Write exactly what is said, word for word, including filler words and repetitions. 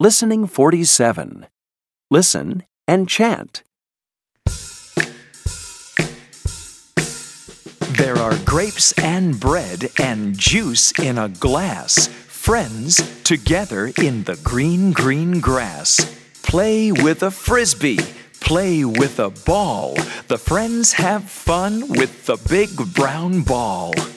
Listening forty-seven. Listen and chant. There are grapes and bread and juice in a glass. Friends together in the green, green grass. Play with a frisbee. Play with a ball. The friends have fun with the big brown ball.